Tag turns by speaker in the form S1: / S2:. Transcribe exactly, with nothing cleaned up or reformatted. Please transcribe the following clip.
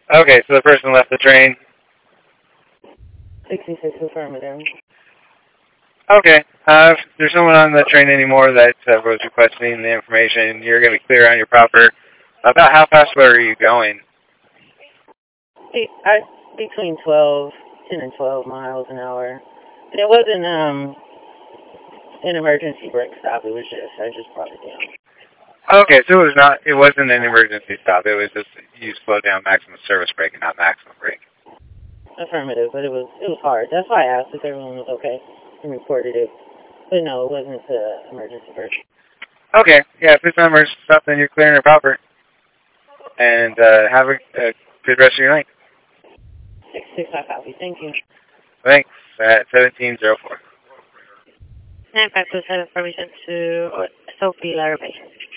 S1: Okay, so the person left the train.
S2: sixty-six affirmative.
S1: Okay. Uh, if there's someone on the train anymore that uh, was requesting the information, you're going to be clear on your proper. About how fast are you going?
S2: I, between twelve, ten and twelve miles an hour. And it wasn't um an emergency brake stop. It was just, I just brought it down.
S1: Okay, so it was not, it wasn't an emergency stop. It was just you slowed down maximum service brake and not maximum brake.
S2: Affirmative, but it was it was hard. That's why I asked if everyone was okay and reported it. But no, it wasn't an emergency brake.
S1: Okay, yeah, if it's not emergency stop, then you're clear and proper. And uh, have a, a good rest of your night.
S2: six six five copy. Thank you.
S1: Thanks. At seventeen oh four.
S2: nine five two seven, permission to Sophie Larrabee.